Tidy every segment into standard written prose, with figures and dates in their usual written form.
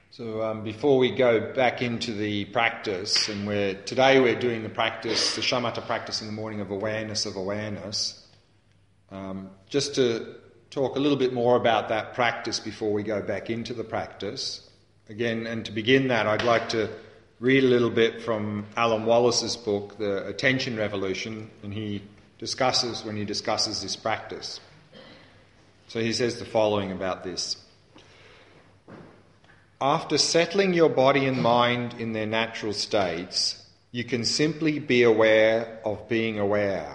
So before we go back into the practice, and today we're doing the practice, the shamatha practice in the morning of awareness, just to talk a little bit more about that practice before we go back into the practice. Again, and to begin that, I'd like to read a little bit from Alan Wallace's book, The Attention Revolution, and when he discusses this practice. So he says the following about this. After settling your body and mind in their natural states, you can simply be aware of being aware.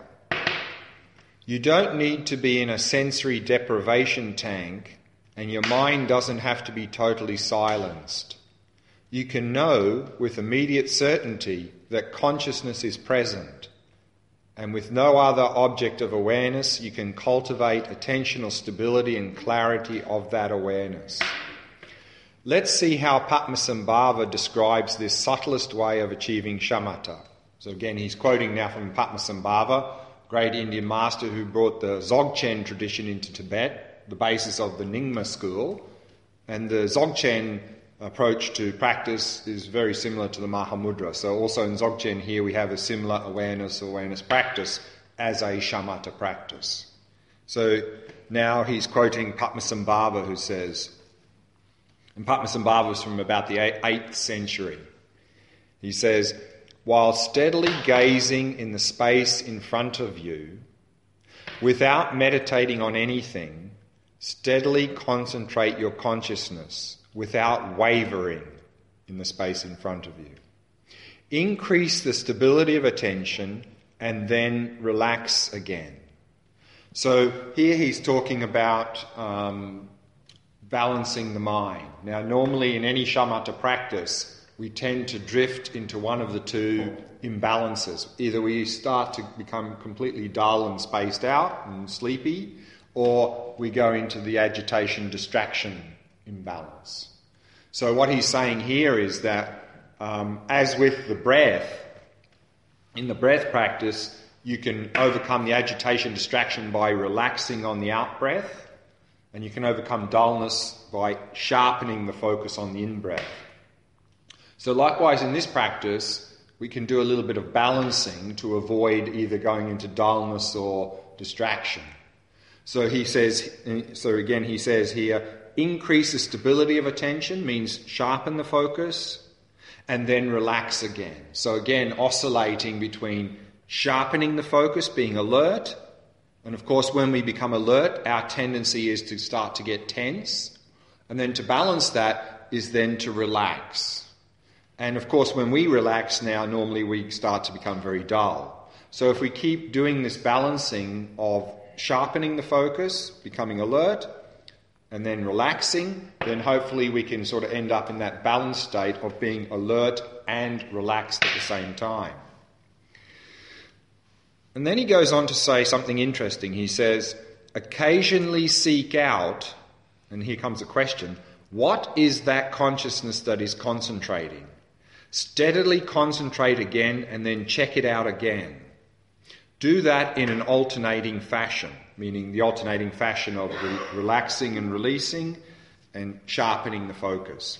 You don't need to be in a sensory deprivation tank, and your mind doesn't have to be totally silenced. You can know with immediate certainty that consciousness is present, and with no other object of awareness, you can cultivate attentional stability and clarity of that awareness. Let's see how Padmasambhava describes this subtlest way of achieving shamatha. So again, he's quoting now from Padmasambhava, great Indian master who brought the Dzogchen tradition into Tibet, the basis of the Nyingma school. And the Dzogchen approach to practice is very similar to the Mahamudra. So also in Dzogchen here we have a similar awareness practice as a shamatha practice. So now he's quoting Padmasambhava, who says, and Padmasambhava was from about the 8th century. He says, while steadily gazing in the space in front of you, without meditating on anything, steadily concentrate your consciousness without wavering in the space in front of you. Increase the stability of attention and then relax again. So here he's talking about balancing the mind. Now, normally in any shamatha practice, we tend to drift into one of the two imbalances. Either we start to become completely dull and spaced out and sleepy, or we go into the agitation-distraction imbalance. So what he's saying here is that, as with the breath, in the breath practice, you can overcome the agitation-distraction by relaxing on the out-breath, and you can overcome dullness by sharpening the focus on the in-breath. So likewise in this practice, we can do a little bit of balancing to avoid either going into dullness or distraction. So he says here, increase the stability of attention means sharpen the focus and then relax again. So again, oscillating between sharpening the focus, being alert, and of course, when we become alert, our tendency is to start to get tense. And then to balance that is then to relax. And of course, when we relax now, normally we start to become very dull. So if we keep doing this balancing of sharpening the focus, becoming alert, and then relaxing, then hopefully we can sort of end up in that balanced state of being alert and relaxed at the same time. And then he goes on to say something interesting. He says, occasionally seek out, and here comes a question, what is that consciousness that is concentrating? Steadily concentrate again and then check it out again. Do that in an alternating fashion, meaning the alternating fashion of relaxing and releasing and sharpening the focus.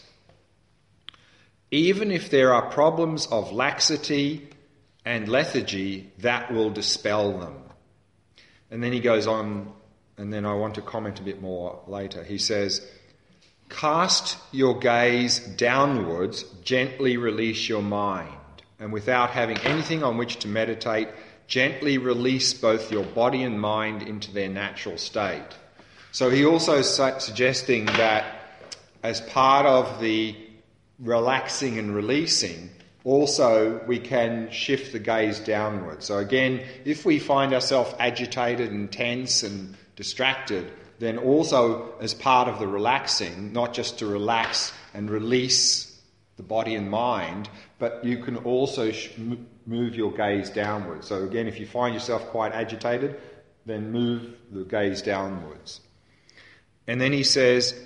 Even if there are problems of laxity and lethargy, that will dispel them. And then he goes on, and then I want to comment a bit more later. He says, cast your gaze downwards, gently release your mind, and without having anything on which to meditate, gently release both your body and mind into their natural state. So he also is suggesting that as part of the relaxing and releasing, also we can shift the gaze downward. So again, if we find ourselves agitated and tense and distracted, then also as part of the relaxing, not just to relax and release the body and mind, but you can also move your gaze downward. So again, if you find yourself quite agitated, then move the gaze downwards. And then he says,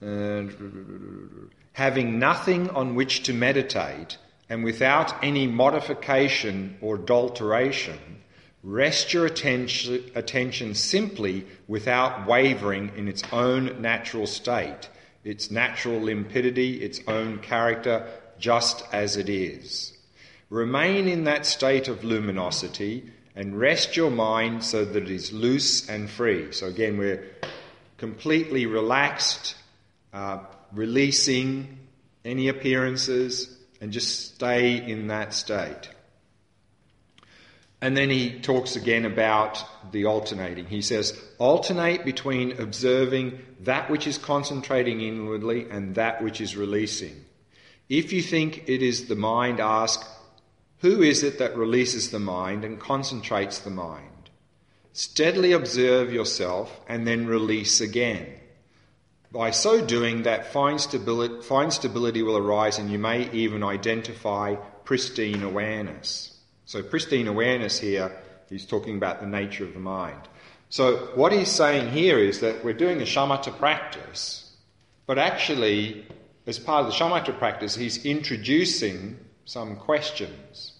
having nothing on which to meditate, and without any modification or adulteration, rest your attention simply without wavering in its own natural state, its natural limpidity, its own character, just as it is. Remain in that state of luminosity and rest your mind so that it is loose and free. So again, we're completely relaxed, releasing any appearances, and just stay in that state. And then he talks again about the alternating. He says, alternate between observing that which is concentrating inwardly and that which is releasing. If you think it is the mind, ask, who is it that releases the mind and concentrates the mind? Steadily observe yourself and then release again. By so doing, that fine stability will arise, and you may even identify pristine awareness. So pristine awareness here, he's talking about the nature of the mind. So what he's saying here is that we're doing a shamatha practice, but actually, as part of the shamatha practice, he's introducing some questions.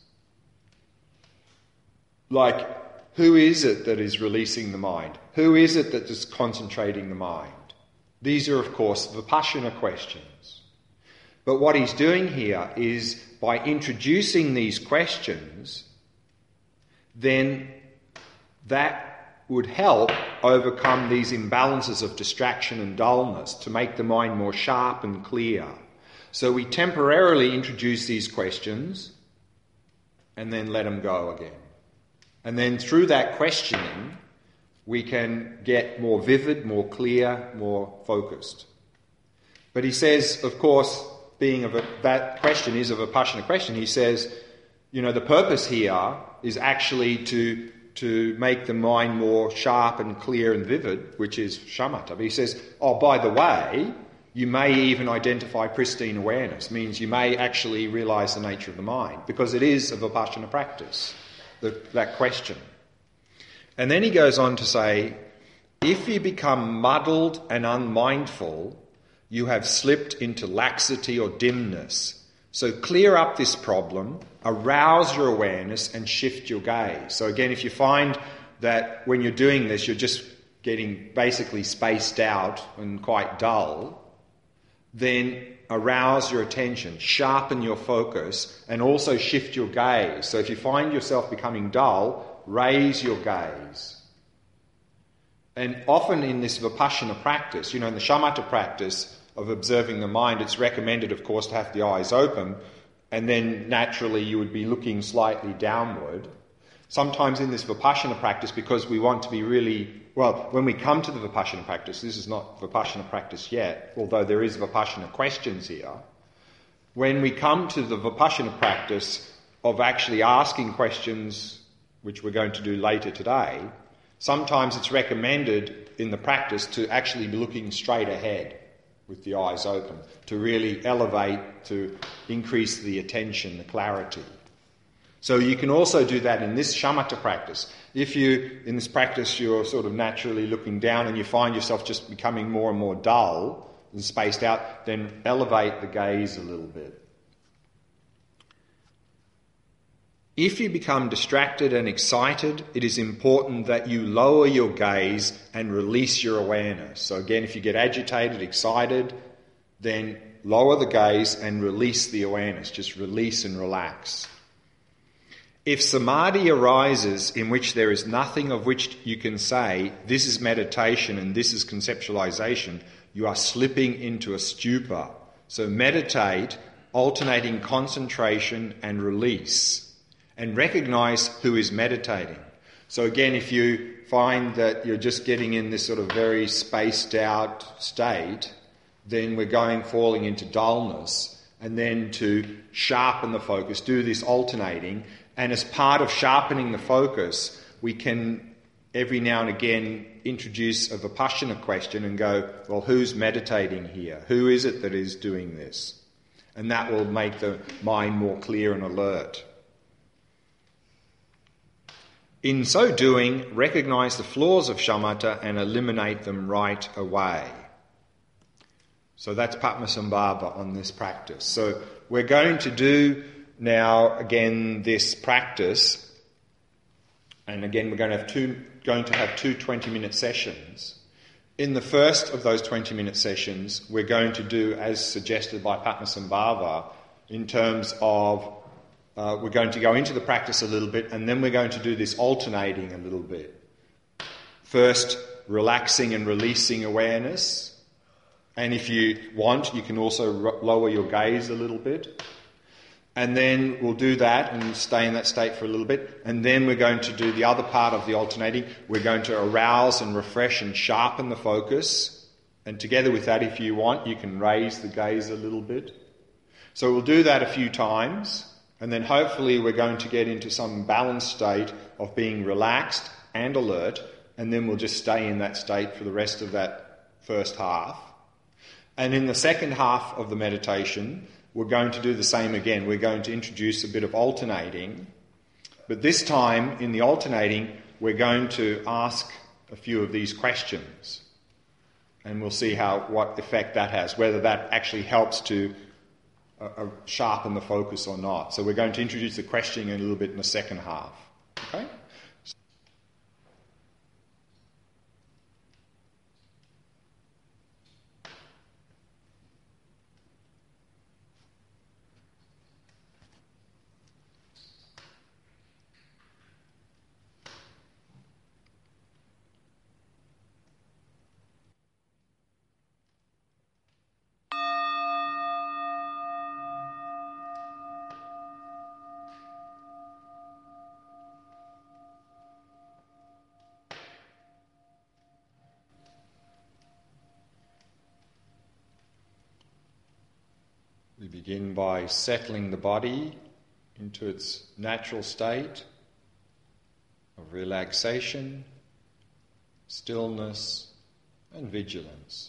Like, who is it that is releasing the mind? Who is it that is concentrating the mind? These are, of course, Vipassana questions. But what he's doing here is, by introducing these questions, then that would help overcome these imbalances of distraction and dullness to make the mind more sharp and clear. So we temporarily introduce these questions and then let them go again. And then through that questioning, we can get more vivid, more clear, more focused. But he says, of course, that question is a Vipassana question. He says, the purpose here is actually to make the mind more sharp and clear and vivid, which is shamatha. But he says, by the way, you may even identify pristine awareness. Means you may actually realise the nature of the mind, because it is a Vipassana practice, that question. And then he goes on to say, if you become muddled and unmindful, you have slipped into laxity or dimness. So clear up this problem, arouse your awareness and shift your gaze. So again, if you find that when you're doing this, you're just getting basically spaced out and quite dull, then arouse your attention, sharpen your focus, and also shift your gaze. So if you find yourself becoming dull, raise your gaze. And often in this Vipassana practice, in the shamatha practice of observing the mind, it's recommended, of course, to have the eyes open, and then naturally you would be looking slightly downward. Sometimes in this Vipassana practice, because we want to be when we come to the Vipassana practice, this is not Vipassana practice yet, although there is Vipassana questions here. When we come to the Vipassana practice of actually asking questions, which we're going to do later today, sometimes it's recommended in the practice to actually be looking straight ahead with the eyes open, to really elevate, to increase the attention, the clarity. So you can also do that in this shamatha practice. If in this practice, you're sort of naturally looking down and you find yourself just becoming more and more dull and spaced out, then elevate the gaze a little bit. If you become distracted and excited, it is important that you lower your gaze and release your awareness. So again, if you get agitated, excited, then lower the gaze and release the awareness. Just release and relax. If samadhi arises in which there is nothing of which you can say, this is meditation and this is conceptualization, you are slipping into a stupor. So meditate, alternating concentration and release. And recognize who is meditating. So again, if you find that you're just getting in this sort of very spaced out state, then we're falling into dullness. And then to sharpen the focus, do this alternating. And as part of sharpening the focus, we can every now and again introduce a Vipassana question and go, well, who's meditating here? Who is it that is doing this? And that will make the mind more clear and alert. In so doing, recognize the flaws of shamatha and eliminate them right away. So that's Padmasambhava on this practice. So we're going to do now again this practice, and again we're going to have two 20-minute sessions. In the first of those 20-minute sessions, we're going to do as suggested by Padmasambhava in terms of we're going to go into the practice a little bit, and then we're going to do this alternating a little bit. First, relaxing and releasing awareness. And if you want, you can also lower your gaze a little bit. And then we'll do that and stay in that state for a little bit. And then we're going to do the other part of the alternating. We're going to arouse and refresh and sharpen the focus. And together with that, if you want, you can raise the gaze a little bit. So we'll do that a few times. And then hopefully we're going to get into some balanced state of being relaxed and alert. And then we'll just stay in that state for the rest of that first half. And in the second half of the meditation, we're going to do the same again. We're going to introduce a bit of alternating. But this time, in the alternating, we're going to ask a few of these questions. And we'll see what effect that has, whether that actually helps to sharpen the focus or not. So we're going to introduce the questioning a little bit in the second half. Okay? We begin by settling the body into its natural state of relaxation, stillness, and vigilance.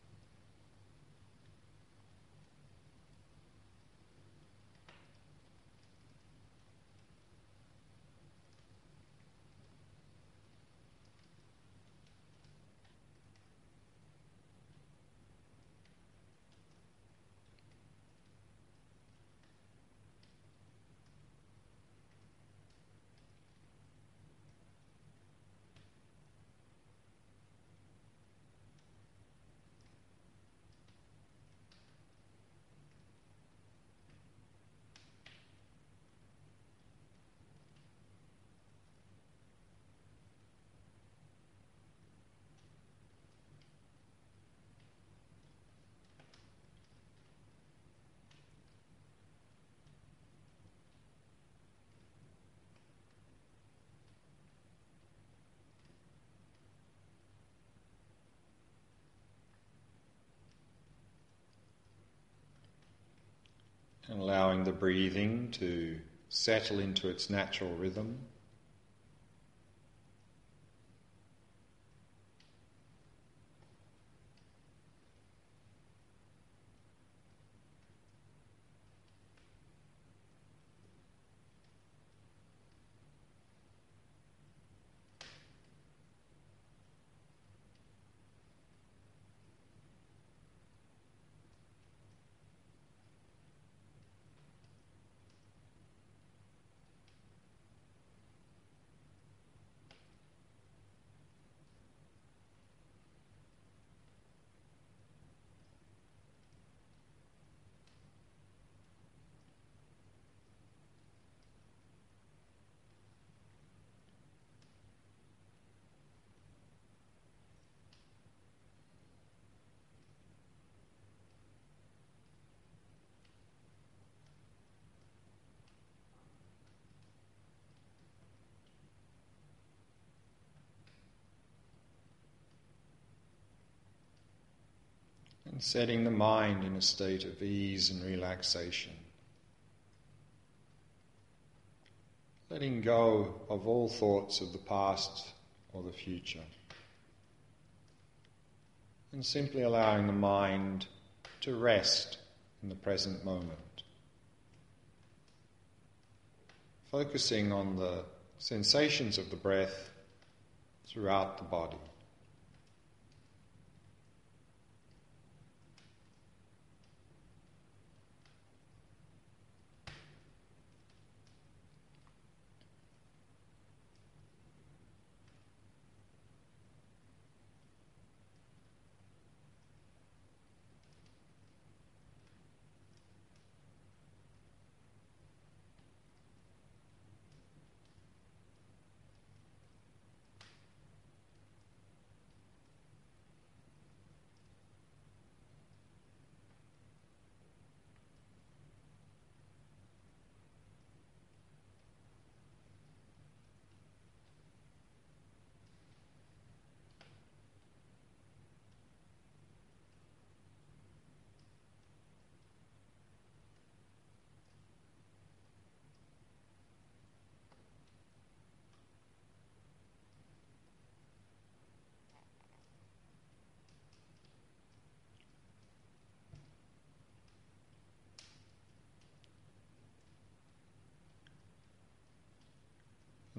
And allowing the breathing to settle into its natural rhythm. And setting the mind in a state of ease and relaxation. Letting go of all thoughts of the past or the future. And simply allowing the mind to rest in the present moment. Focusing on the sensations of the breath throughout the body.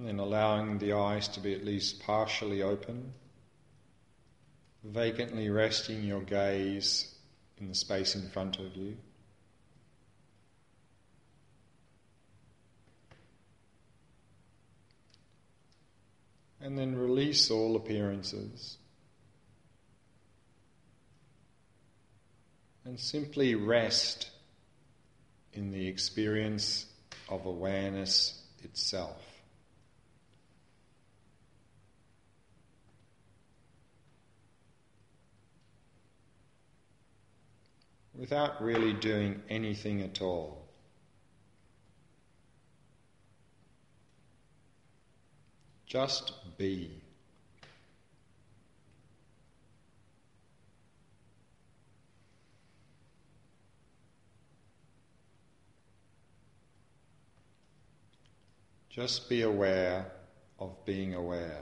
and allowing the eyes to be at least partially open, vacantly resting your gaze in the space in front of you. And then release all appearances and simply rest in the experience of awareness itself. Without really doing anything at all. Just be. Just be aware of being aware.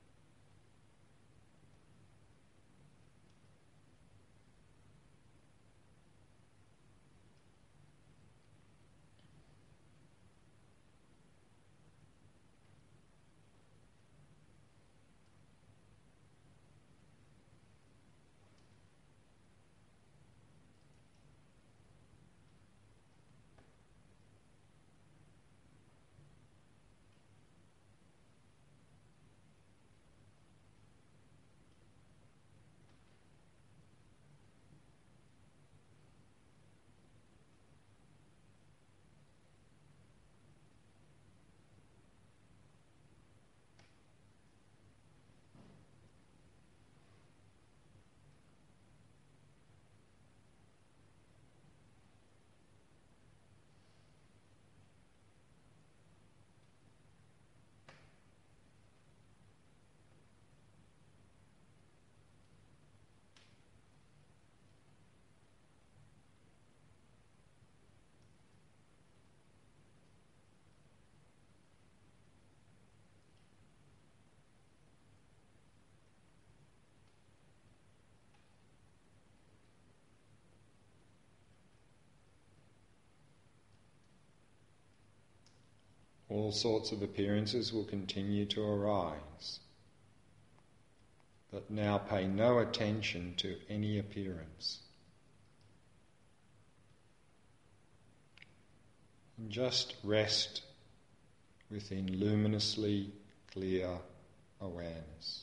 All sorts of appearances will continue to arise, but now pay no attention to any appearance. And just rest within luminously clear awareness.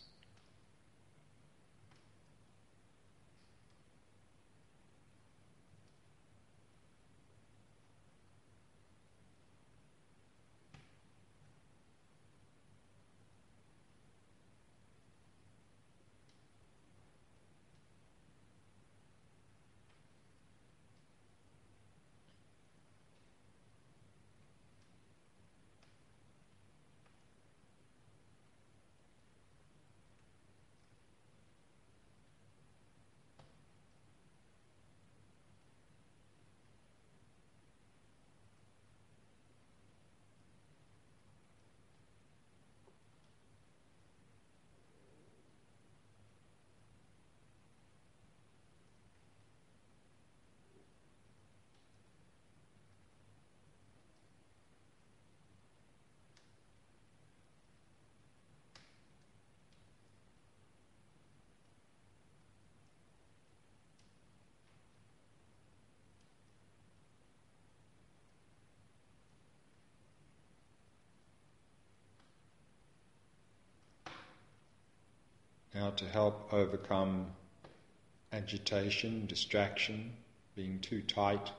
Now, to help overcome agitation, distraction, being too tight,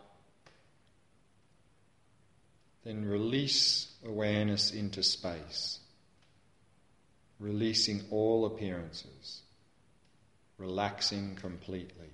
then release awareness into space, releasing all appearances, relaxing completely.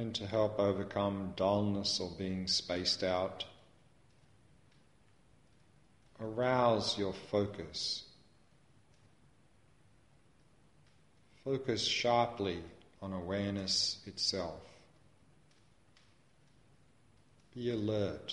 even to help overcome dullness or being spaced out. Arouse your focus. Focus sharply on awareness itself. Be alert.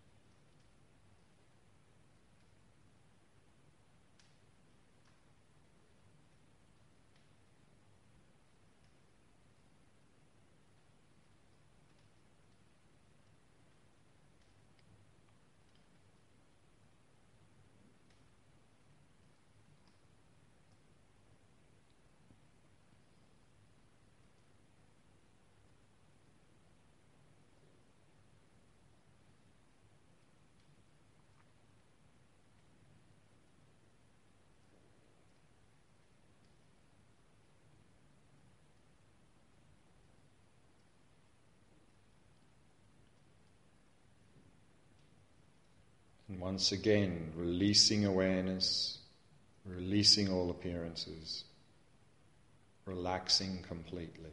And once again, releasing awareness, releasing all appearances, relaxing completely.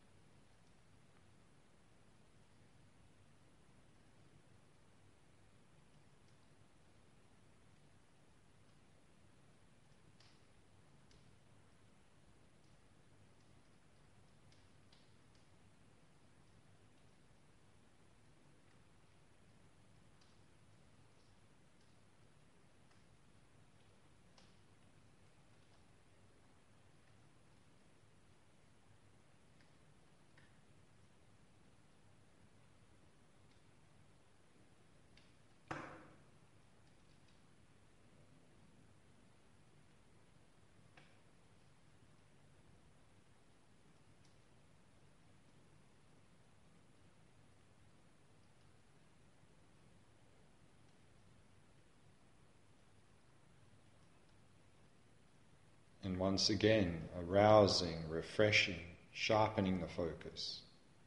And once again, arousing, refreshing, sharpening the focus.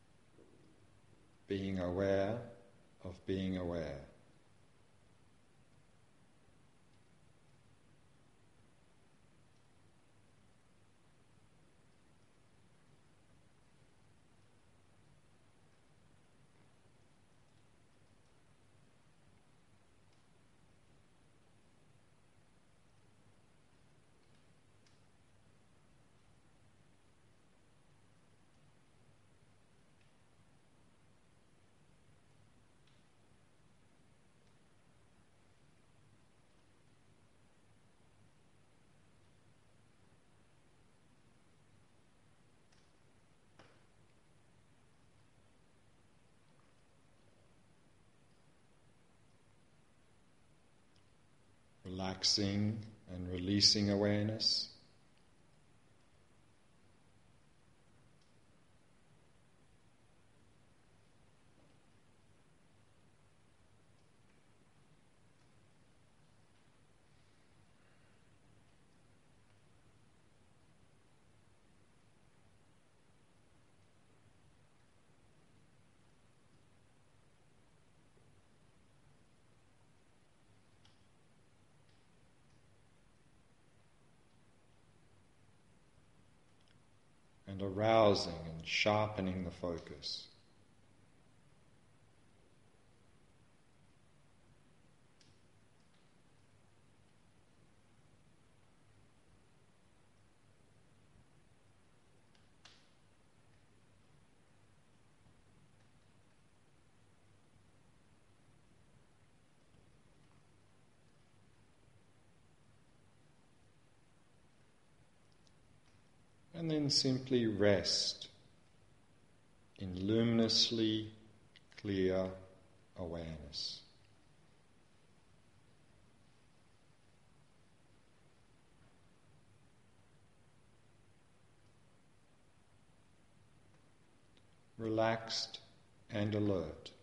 Being aware of being aware. Relaxing and releasing awareness. And arousing and sharpening the focus. And then simply rest in luminously clear awareness. Relaxed and alert.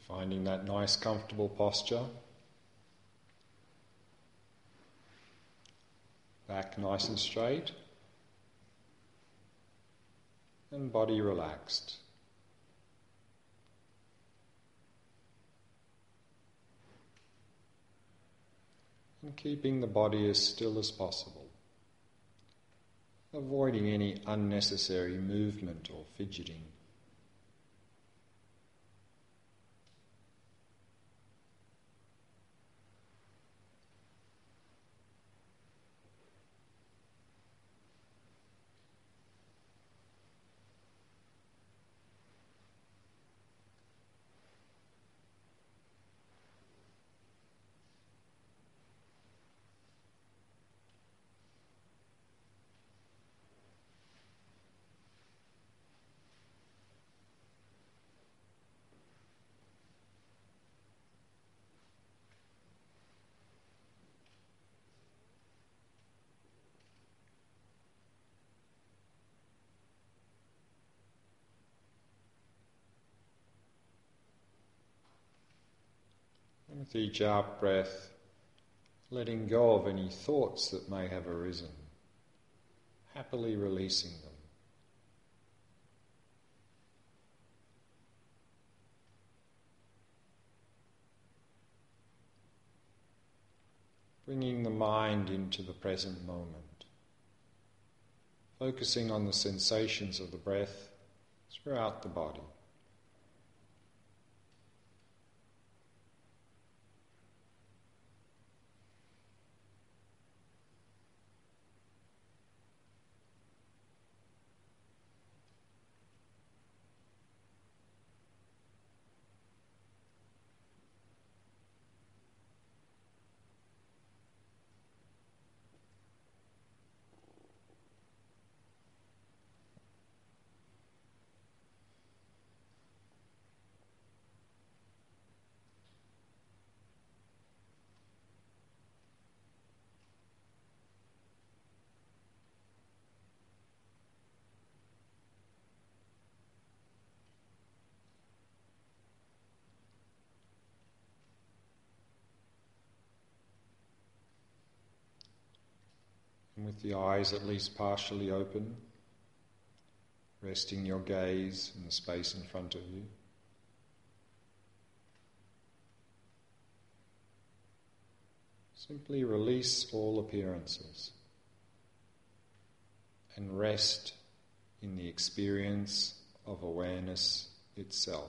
Finding that nice comfortable posture. Back nice and straight. And body relaxed. And keeping the body as still as possible. Avoiding any unnecessary movement or fidgeting. And with each out breath, letting go of any thoughts that may have arisen, happily releasing them. Bringing the mind into the present moment, focusing on the sensations of the breath throughout the body. And with the eyes at least partially open, resting your gaze in the space in front of you. Simply release all appearances and rest in the experience of awareness itself.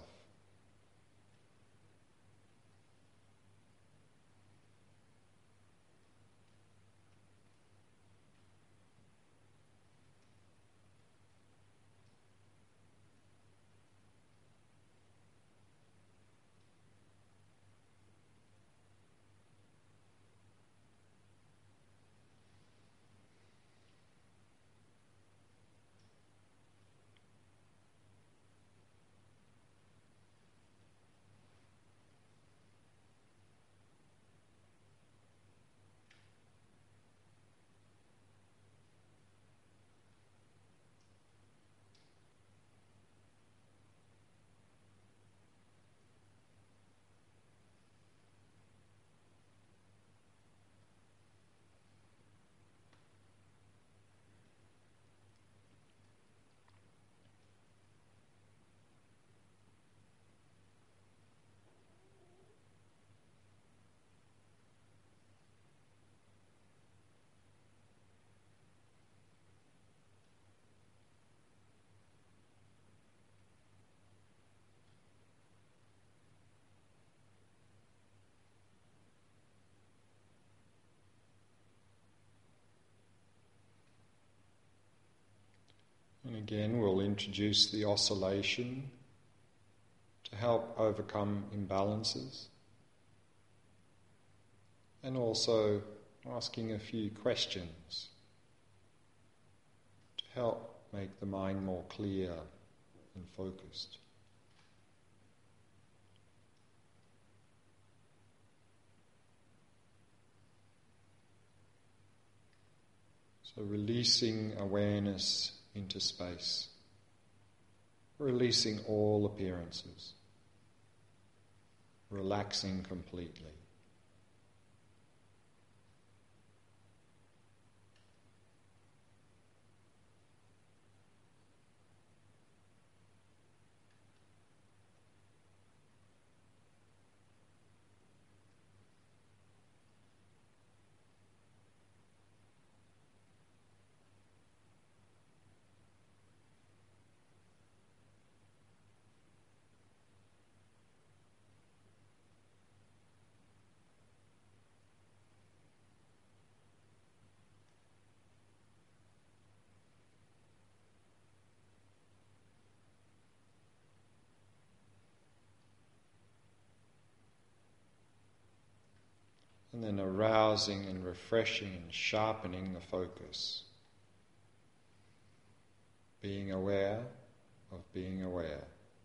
And again, we'll introduce the oscillation to help overcome imbalances, and also asking a few questions to help make the mind more clear and focused. So releasing awareness into space, releasing all appearances. relaxing completely. And then arousing and refreshing and sharpening the focus. Being aware of being aware.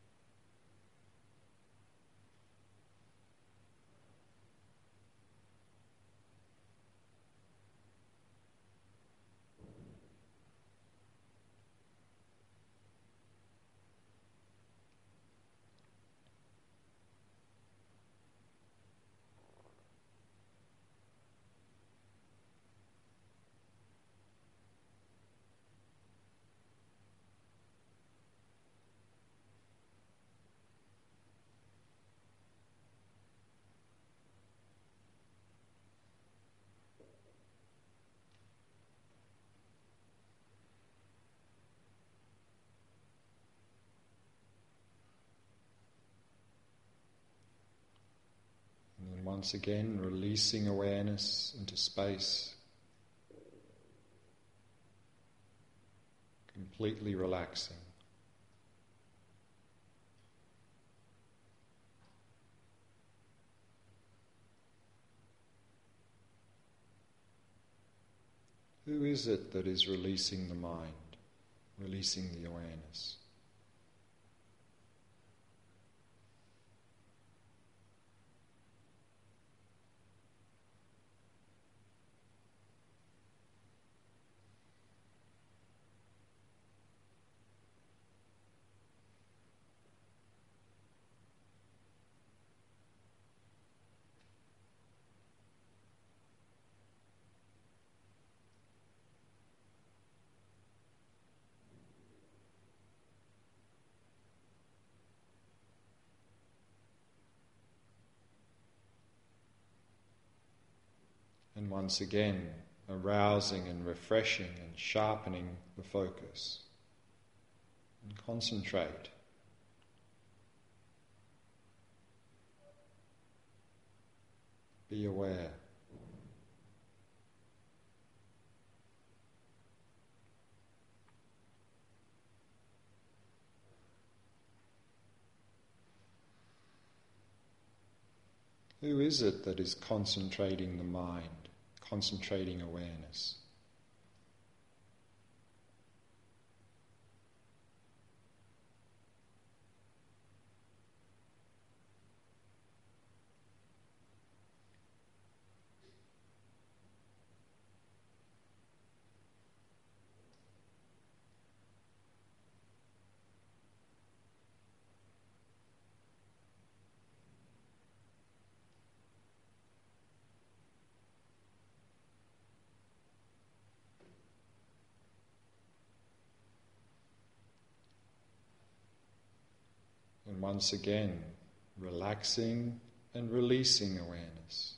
And then once again, releasing awareness into space, completely relaxing. Who is it that is releasing the mind, releasing the awareness? And once again, arousing and refreshing and sharpening the focus. And concentrate. Be aware. Who is it that is concentrating the mind, concentrating awareness? And once again, relaxing and releasing awareness.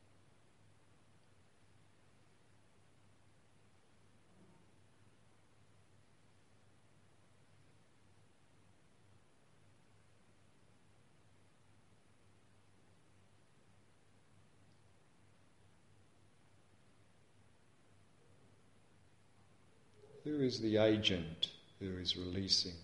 Who is the agent who is releasing?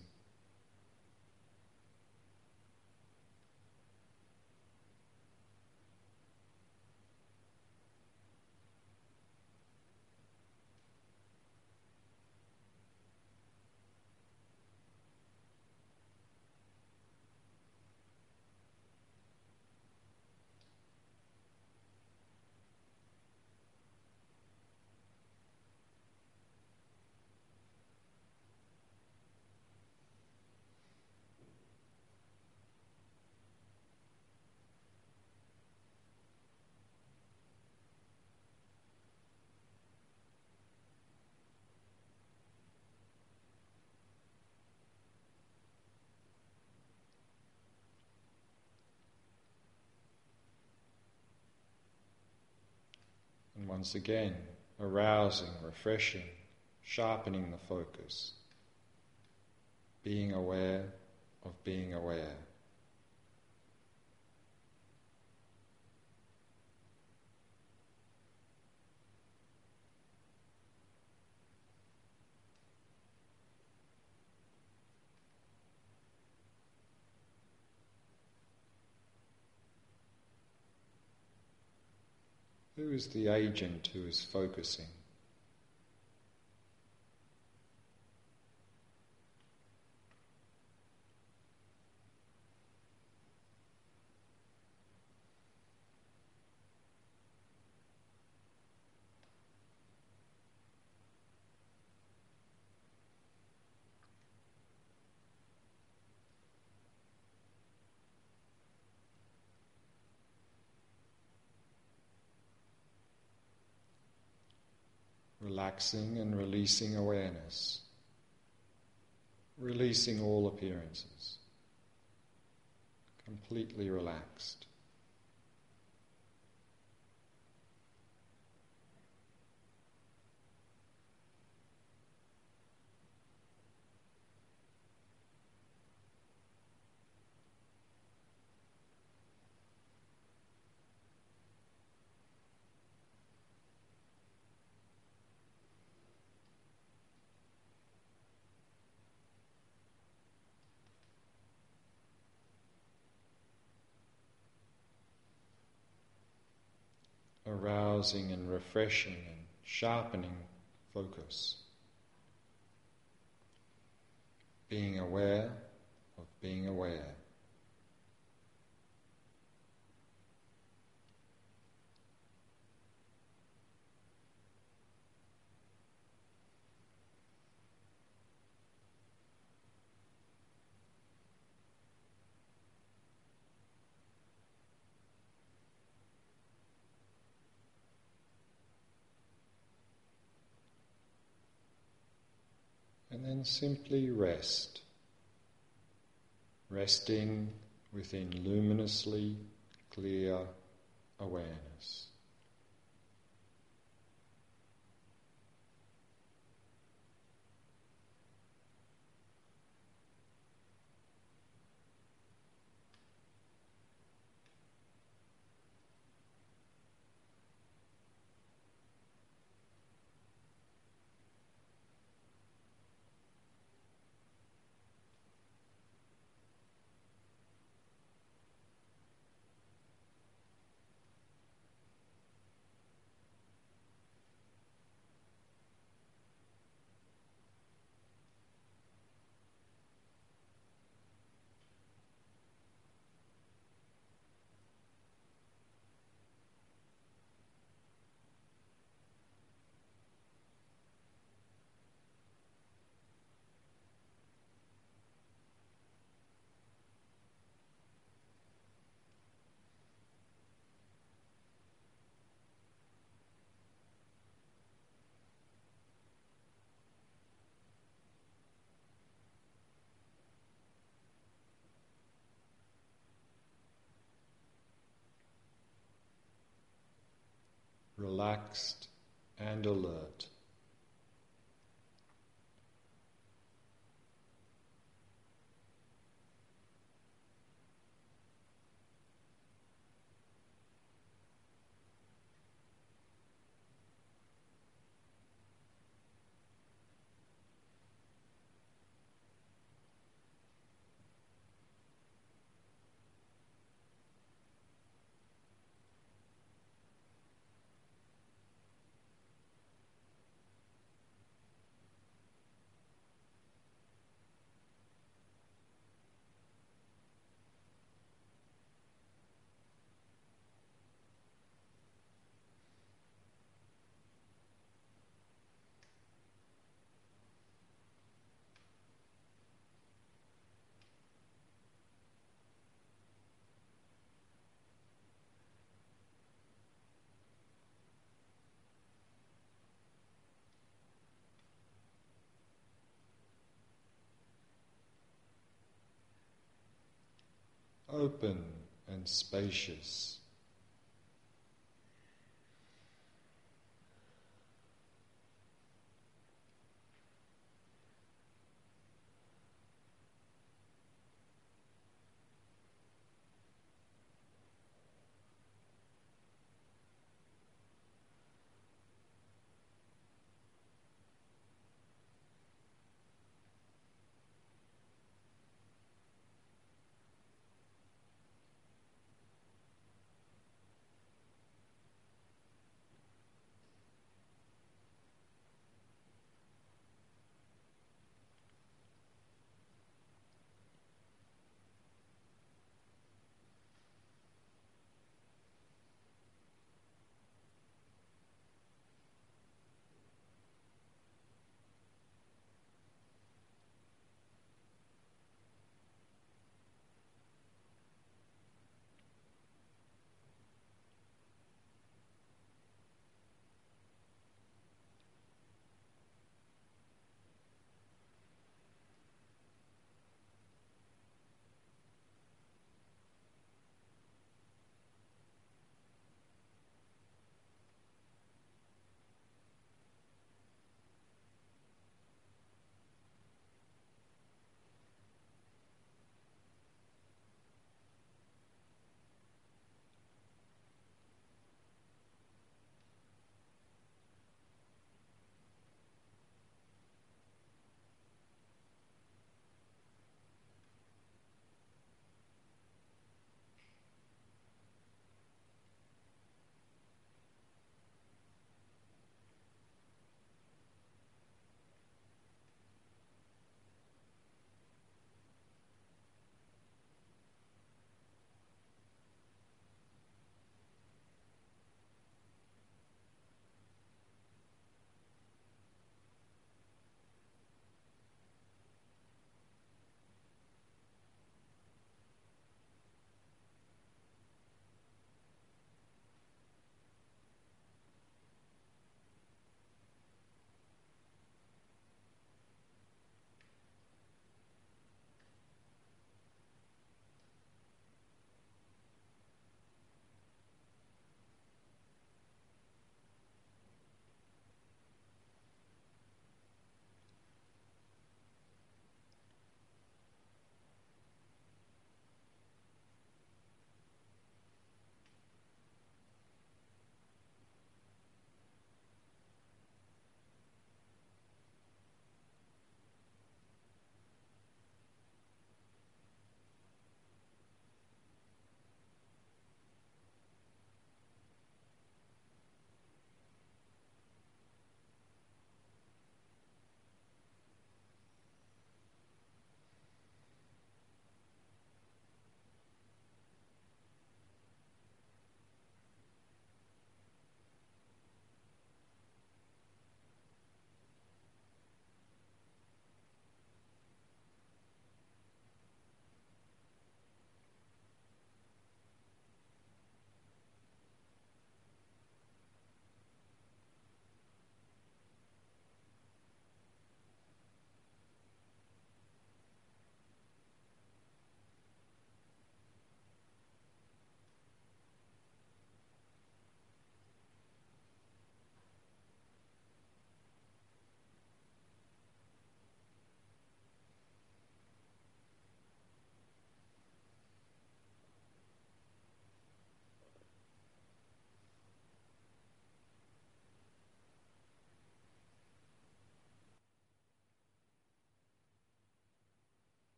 once again, arousing, refreshing, sharpening the focus. Being aware of being aware. Who is the agent who is focusing? Relaxing and releasing awareness, releasing all appearances, completely relaxed. Arousing and refreshing and sharpening focus. Being aware of being aware. And then simply rest. Resting within luminously clear awareness. Relaxed and alert. Open and spacious.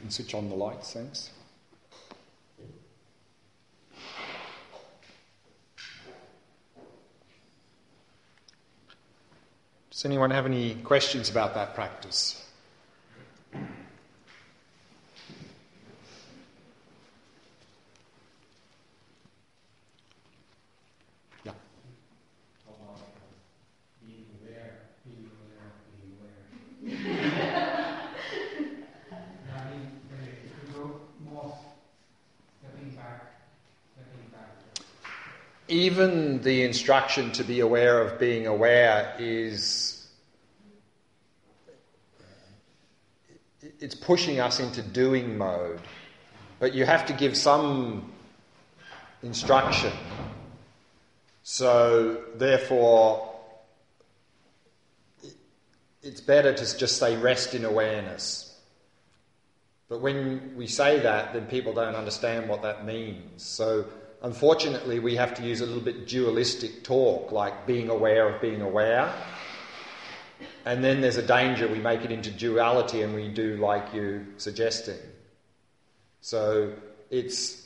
can switch on the lights, thanks. Does anyone have any questions about that practice? Yeah. Being aware. I mean, if you go more stepping back. Even the instruction to be aware of being aware it's pushing us into doing mode. But you have to give some instruction. So, therefore, it's better to just say rest in awareness. But when we say that, then people don't understand what that means. So, unfortunately, we have to use a little bit dualistic talk, like being aware of being aware. And then there's a danger we make it into duality and we do like you're suggesting. So it's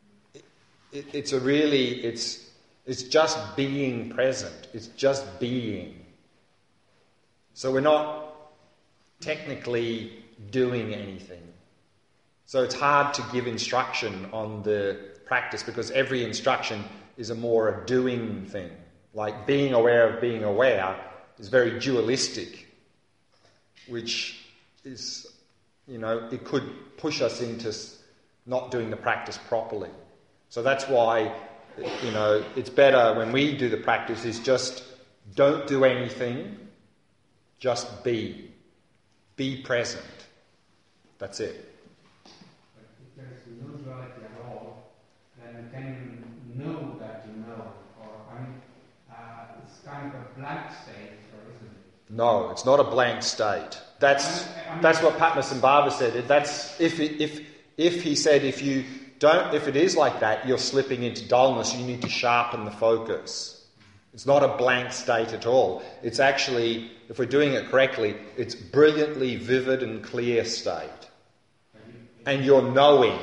just being present. It's just being. So we're not technically doing anything. So it's hard to give instruction on the practice because every instruction is a doing thing. Like being aware of being aware is very dualistic, which is, it could push us into not doing the practice properly. So that's why, it's better when we do the practice is just don't do anything, just be. Be present. That's it. But if there's no duality at all, then can you know that you know? Or, it's kind of a blank state, or isn't it? No, it's not a blank state. That's what Padmasambhava said. That's if he said if it is like that, you're slipping into dullness. You need to sharpen the focus. It's not a blank state at all. It's actually, if we're doing it correctly, it's brilliantly vivid and clear state. And your knowing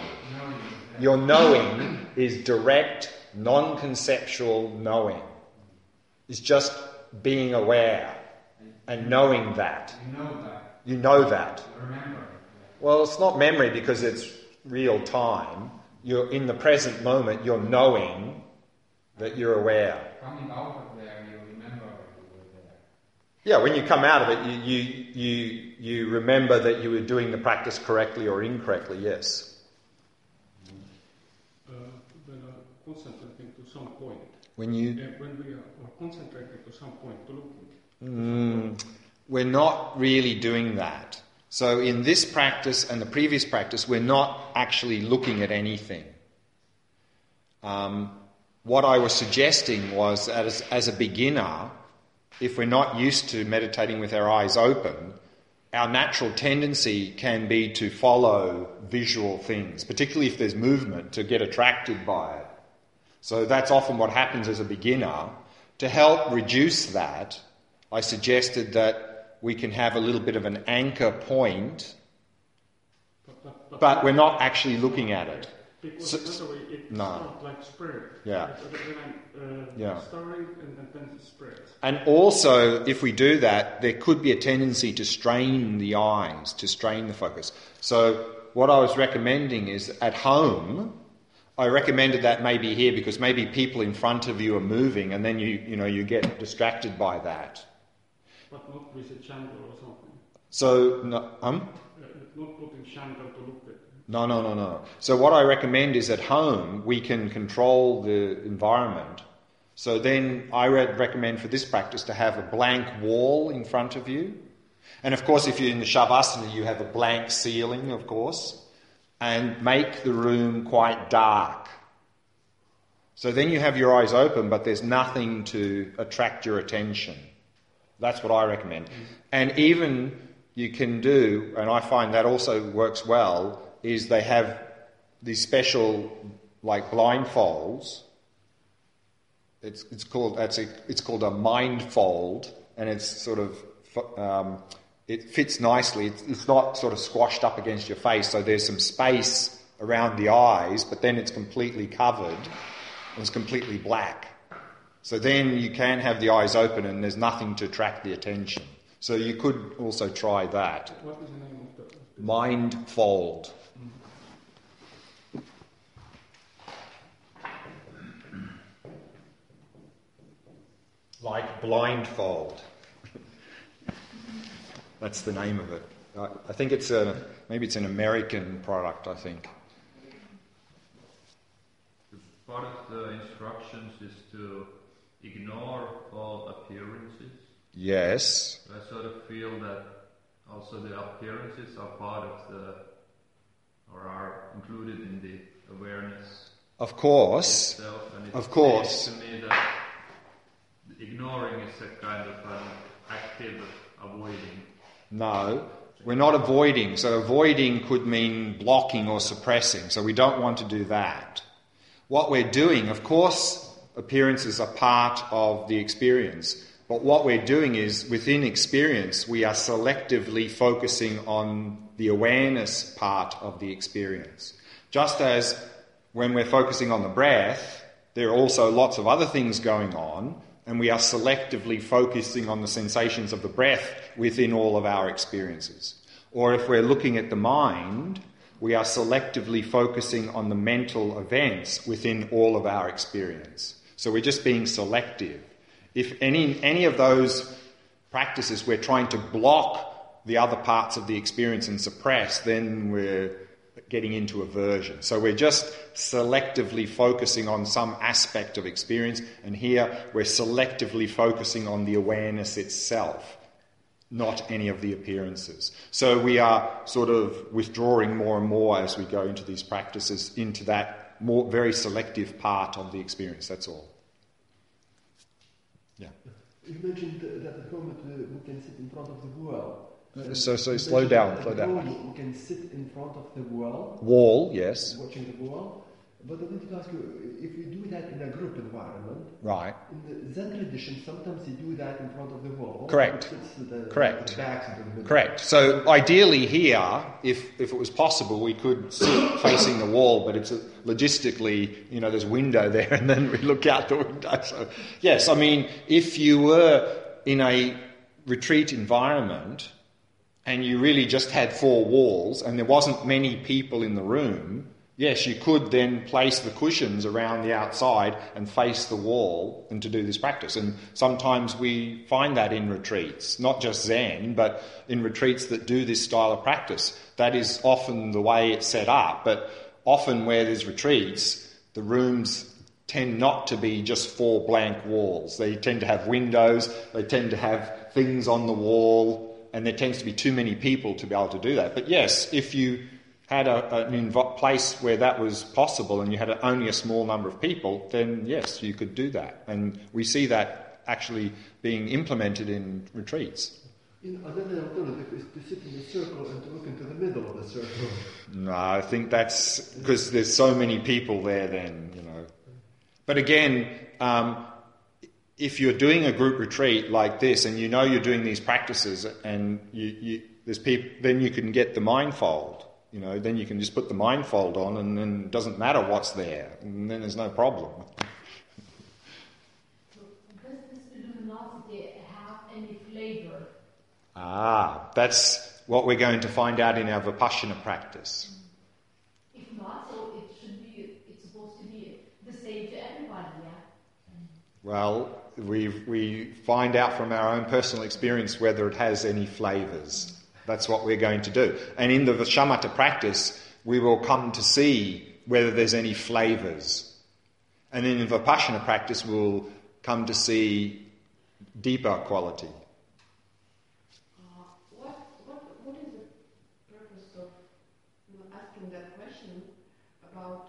is direct, non-conceptual knowing. It's just being aware and knowing that. You know that. Remember. Well, it's not memory because it's real time. You're in the present moment, you're knowing that you're aware. Coming out of there, you remember you were there. Yeah, when you come out of it, you remember that you were doing the practice correctly or incorrectly, yes. When concentrating to some point. When we are concentrating to some point to looking. We're not really doing that. So in this practice and the previous practice, we're not actually looking at anything. What I was suggesting was that as a beginner, if we're not used to meditating with our eyes open, our natural tendency can be to follow visual things, particularly if there's movement, to get attracted by it. So that's often what happens as a beginner. To help reduce that, I suggested that we can have a little bit of an anchor point, but we're not actually looking at it. Because it's not like spread. Yeah. Starting and then spread. And also, if we do that, there could be a tendency to strain the eyes, to strain the focus. So what I was recommending is at home, I recommended that maybe here because maybe people in front of you are moving and then you get distracted by that. But not with a candle or something. So, not putting candle to look at. No. So what I recommend is at home we can control the environment. So then I recommend for this practice to have a blank wall in front of you. And of course if you're in the Shavasana you have a blank ceiling, of course. And make the room quite dark. So then you have your eyes open but there's nothing to attract your attention. That's what I recommend. And even you can do, and I find that also works well, is they have these special like blindfolds. It's called a mindfold, and it's sort of It fits nicely. It's not sort of squashed up against your face, so there's some space around the eyes, but then it's completely covered and it's completely black. So then you can have the eyes open and there's nothing to attract the attention. So you could also try that. What is the name of the... Mindfold. Like blindfold. That's the name of it. I think maybe it's an American product, I think. Part of the instructions is to ignore all appearances. Yes. I sort of feel that also the appearances are part of or are included in the awareness. Of course. Itself, and of course. To me that ignoring is a kind of an active avoiding. No, we're not avoiding. So avoiding could mean blocking or suppressing. So we don't want to do that. What we're doing, of course, appearances are part of the experience. But what we're doing is, within experience, we are selectively focusing on the awareness part of the experience. Just as when we're focusing on the breath, there are also lots of other things going on, and we are selectively focusing on the sensations of the breath within all of our experiences. Or if we're looking at the mind, we are selectively focusing on the mental events within all of our experience. So we're just being selective. If any of those practices we're trying to block the other parts of the experience and suppress, then we're getting into aversion. So we're just selectively focusing on some aspect of experience, and here we're selectively focusing on the awareness itself, not any of the appearances. So we are sort of withdrawing more and more as we go into these practices into that very selective part of the experience, that's all. Yeah. You mentioned that at the moment we can sit in front of the wall. So slow down. We can sit in front of the wall. Wall, yes. Watching the wall. But I wanted to ask you, if you do that in a group environment, right? In the Zen tradition, sometimes you do that in front of the wall. Correct. Correct. Correct. So ideally here, if it was possible, we could sit facing the wall, but it's logistically, there's a window there, and then we look out the window. So yes, I mean, if you were in a retreat environment and you really just had four walls and there wasn't many people in the room, yes, you could then place the cushions around the outside and face the wall and to do this practice. And sometimes we find that in retreats, not just Zen, but in retreats that do this style of practice. That is often the way it's set up. But often where there's retreats, the rooms tend not to be just four blank walls. They tend to have windows, they tend to have things on the wall, and there tends to be too many people to be able to do that. But yes, if you had a place where that was possible and you had only a small number of people, then yes, you could do that. And we see that actually being implemented in retreats. Another alternative is to sit in a circle and to look into the middle of the circle. No, I think that's because there's so many people there then, But again, if you're doing a group retreat like this and you're doing these practices and there's people, then you can get the mindfold. Then you can just put the mindfold on and then it doesn't matter what's there. And then there's no problem. So does this luminosity have any flavor? That's what we're going to find out in our Vipassana practice. If not, so it's supposed to be the same to everybody, yeah? Well, we find out from our own personal experience whether it has any flavors. That's what we're going to do. And in the Shamatha practice, we will come to see whether there's any flavors. And then in Vipassana practice, we'll come to see deeper quality. What is the purpose of asking that question about...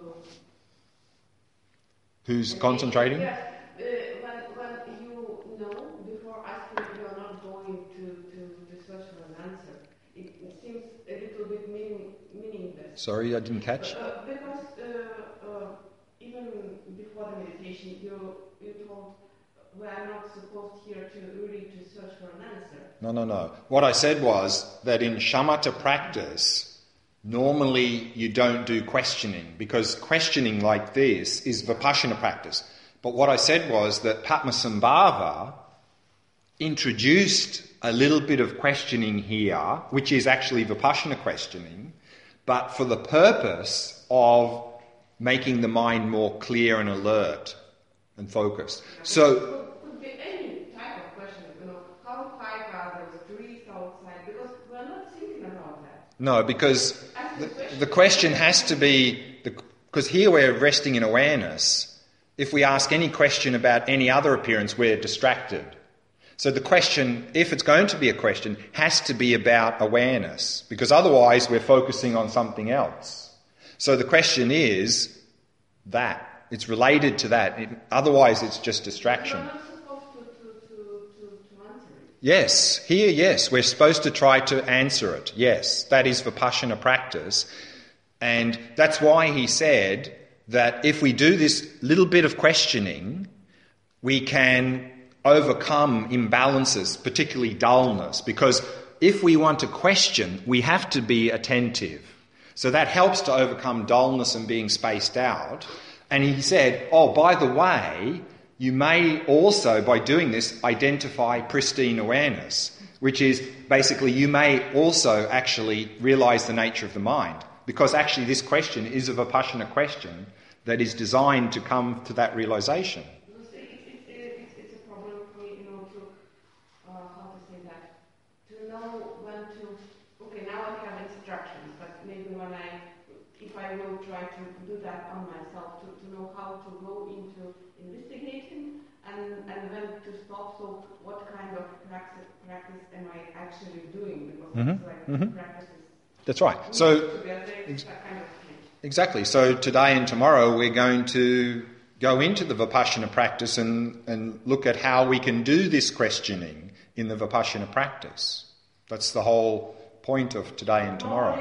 Who's concentrating? Yes, when you know, before asking, you are not going to search for an answer. It seems a little bit meaningless. Sorry, I didn't catch. Because even before the meditation, you told we are not supposed here to really to search for an answer. No. What I said was that in shamatha practice, normally you don't do questioning, because questioning like this is vipassana practice. But what I said was that Padmasambhava introduced a little bit of questioning here, which is actually vipassana questioning, but for the purpose of making the mind more clear and alert and focused. So could be any type of question, how high are those trees outside? Because we're not thinking about that. no, because the question has to be, because here we're resting in awareness. If we ask any question about any other appearance, we're distracted. So the question, if it's going to be a question, has to be about awareness, because otherwise we're focusing on something else. So the question is that. It's related to that. Otherwise it's just distraction. We're not supposed to answer it. Yes, here, yes, we're supposed to try to answer it. Yes, that is Vipassana practice. And that's why he said that if we do this little bit of questioning, we can overcome imbalances, particularly dullness, because if we want to question, we have to be attentive. So that helps to overcome dullness and being spaced out. And he said, oh, by the way, you may also, by doing this, identify pristine awareness, which is basically you may also actually realise the nature of the mind, because actually this question is a Vipassana question that is designed to come to that realisation. It's a problem for me, to how to say that, to know when to. Okay, now I have instructions, but maybe if I will try to do that on myself, to know how to go into investigating and when to stop. So what kind of practice am I actually doing? Because it's like practices. That's right. So Together, it's that kind of thing. exactly. So today and tomorrow we're going to go into the Vipassana practice and look at how we can do this questioning in the Vipassana practice. That's the whole point of today and tomorrow.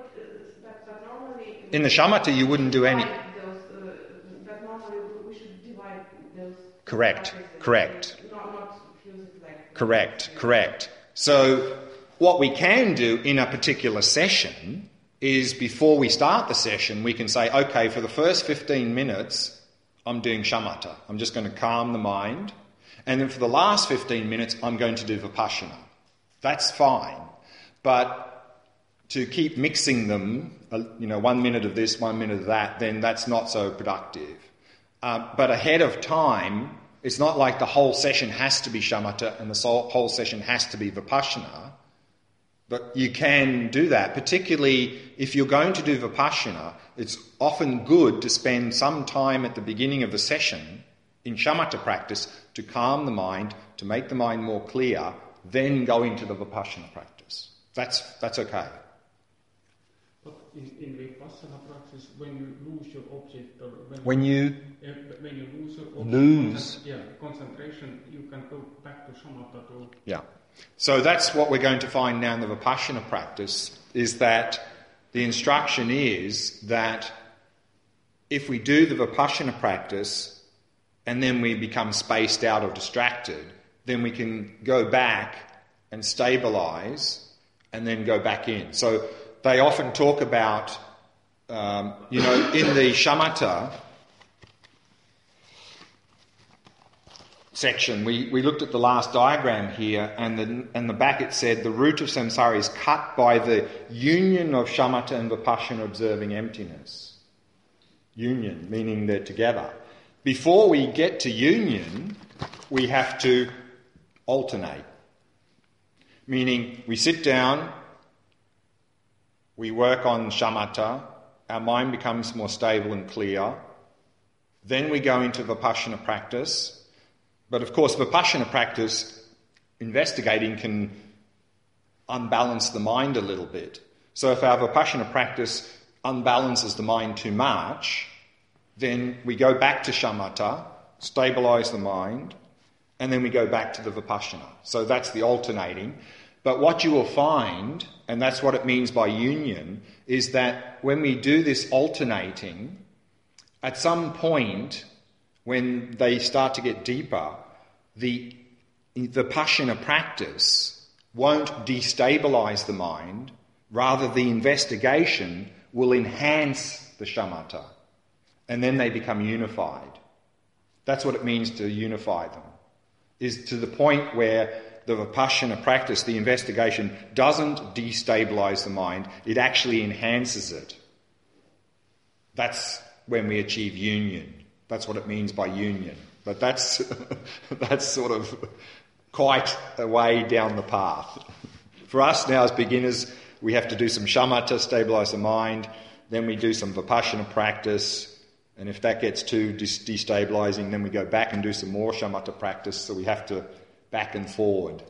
Normally, In the shamatha you wouldn't do any... but normally we should divide those. Correct. Not fuse it like. Correct. So what we can do in a particular session is before we start the session, we can say, okay, for the first 15 minutes, I'm doing shamatha. I'm just going to calm the mind. And then for the last 15 minutes, I'm going to do vipassana. That's fine. But to keep mixing them, 1 minute of this, 1 minute of that, then that's not so productive. But ahead of time, it's not like the whole session has to be shamatha and the whole session has to be vipassana. But you can do that, particularly if you're going to do vipassana. It's often good to spend some time at the beginning of the session in shamatha practice to calm the mind, to make the mind more clear, then go into the vipassana practice. That's okay. But in Vipassana practice, when you lose your object, or When you when you lose your object, lose, concentration, you can go back to shamatha to. yeah. So that's what we're going to find now in the Vipassana practice, is that the instruction is that if we do the Vipassana practice and then we become spaced out or distracted, then we can go back and stabilise and then go back in. So they often talk about, in the shamatha section, we looked at the last diagram here, and the back it said the root of samsara is cut by the union of shamatha and vipassana observing emptiness. Union, meaning they're together. Before we get to union, we have to alternate. Meaning we sit down, we work on shamatha, our mind becomes more stable and clear, then we go into vipassana practice. But of course, vipassana practice, investigating, can unbalance the mind a little bit. So if our vipassana practice unbalances the mind too much, then we go back to shamatha, stabilise the mind, and then we go back to the vipassana. So that's the alternating. But what you will find, and that's what it means by union, is that when we do this alternating, at some point, when they start to get deeper, the Vipassana practice won't destabilize the mind, rather the investigation will enhance the shamatha, and then they become unified. That's what it means to unify them, is to the point where the Vipassana practice, the investigation, doesn't destabilize the mind, it actually enhances it. That's when we achieve union. That's what it means by union. But that's sort of quite a way down the path. For us now as beginners, we have to do some shamatha, stabilise the mind, then we do some Vipassana practice, and if that gets too destabilising, then we go back and do some more shamatha practice, so we have to back and forward.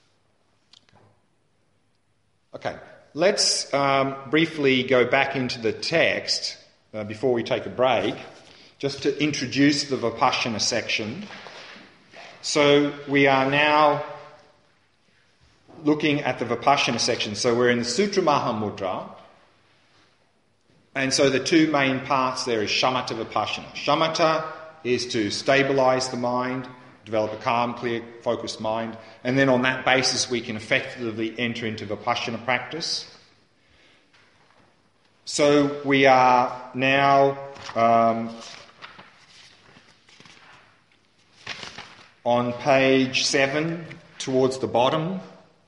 Okay, let's briefly go back into the text before we take a break, just to introduce the Vipassana section. So we are now looking at the Vipassana section. So we're in the Sutra Mahamudra, and so the two main parts there is Shamatha Vipassana. Shamatha is to stabilise the mind, develop a calm, clear, focused mind, and then on that basis we can effectively enter into Vipassana practice. So we are now on page 7 towards the bottom,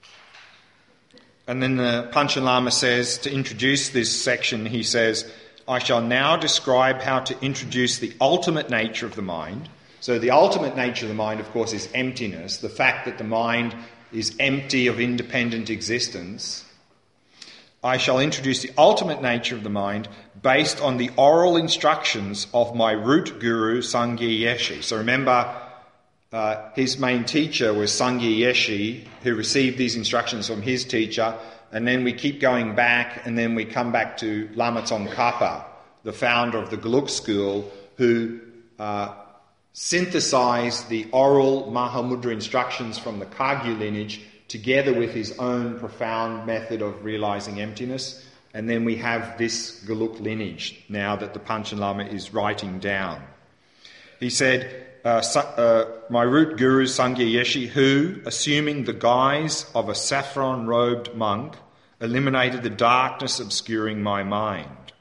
and then the Panchen Lama says, to introduce this section, he says, I shall now describe how to introduce the ultimate nature of the mind. So the ultimate nature of the mind, of course, is emptiness, the fact that the mind is empty of independent existence. I shall introduce the ultimate nature of the mind based on the oral instructions of my root guru, Sangye Yeshe. So remember, his main teacher was Sangye Yeshe, who received these instructions from his teacher, and then we keep going back, and then we come back to Lama Tsongkhapa, the founder of the Gelug school, who synthesized the oral Mahamudra instructions from the Kagyu lineage together with his own profound method of realizing emptiness, and then we have this Gelug lineage now that the Panchen Lama is writing down. He said, my root guru Sangye Yeshe, who, assuming the guise of a saffron-robed monk, eliminated the darkness obscuring my mind.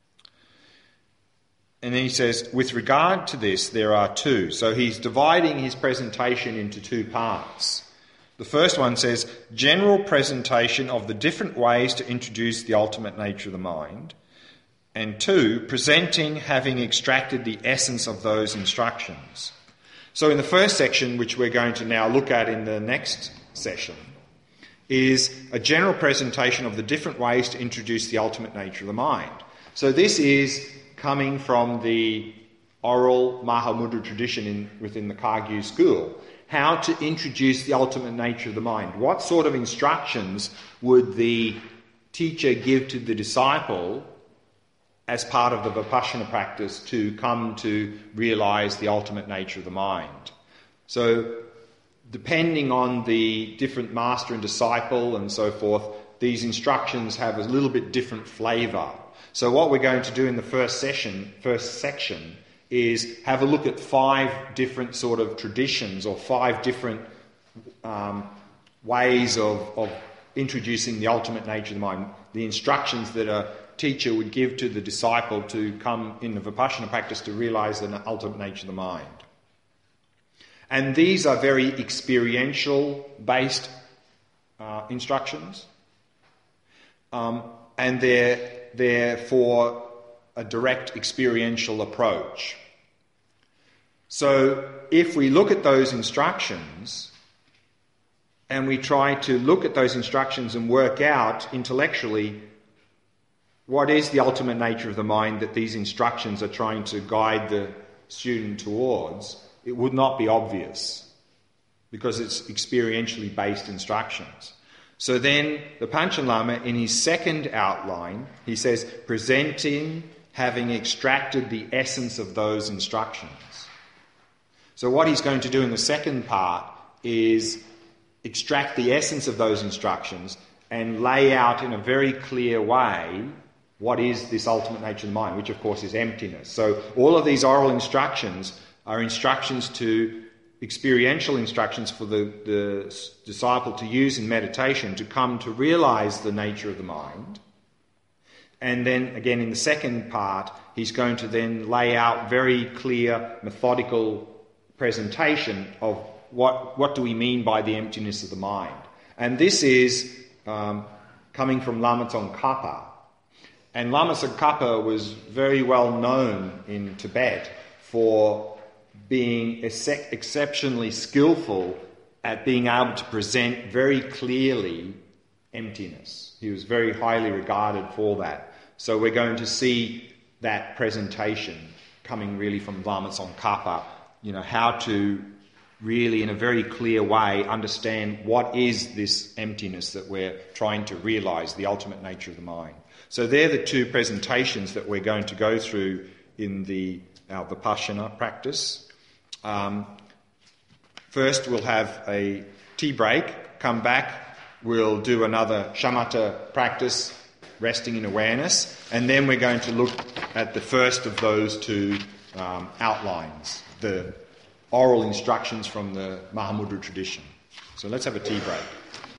And then he says, with regard to this, there are two. So he's dividing his presentation into two parts. The first one says, general presentation of the different ways to introduce the ultimate nature of the mind. And 2, presenting having extracted the essence of those instructions. So in the first section, which we're going to now look at in the next session, is a general presentation of the different ways to introduce the ultimate nature of the mind. So this is coming from the oral Mahamudra tradition within the Kagyu school. How to introduce the ultimate nature of the mind. What sort of instructions would the teacher give to the disciple as part of the Vipassana practice to come to realise the ultimate nature of the mind? So, depending on the different master and disciple and so forth, these instructions have a little bit different flavour. So what we're going to do in the first section is have a look at 5 different sort of traditions or 5 different ways of introducing the ultimate nature of the mind, the instructions that a teacher would give to the disciple to come in the Vipassana practice to realise the ultimate nature of the mind. And these are very experiential-based instructions, and they're for a direct experiential approach. So if we look at those instructions and we try to look at those instructions and work out intellectually what is the ultimate nature of the mind that these instructions are trying to guide the student towards, it would not be obvious because it's experientially based instructions. So then the Panchen Lama, in his second outline, he says, presenting having extracted the essence of those instructions. So what he's going to do in the second part is extract the essence of those instructions and lay out in a very clear way what is this ultimate nature of the mind, which of course is emptiness. So all of these oral instructions are instructions to experiential instructions for the disciple to use in meditation to come to realize the nature of the mind. And then again in the second part, he's going to then lay out very clear, methodical presentation of what do we mean by the emptiness of the mind. And this is coming from Lama Tsongkhapa. And Lama Tsongkhapa was very well known in Tibet for being exceptionally skillful at being able to present very clearly emptiness. He was very highly regarded for that. So we're going to see that presentation coming really from Lama Tsongkhapa, how to really in a very clear way understand what is this emptiness that we're trying to realize, the ultimate nature of the mind. So they're the two presentations that we're going to go through in our Vipassana practice. First we'll have a tea break, come back, we'll do another shamatha practice, resting in awareness, and then we're going to look at the first of those two outlines, the oral instructions from the Mahamudra tradition. So let's have a tea break.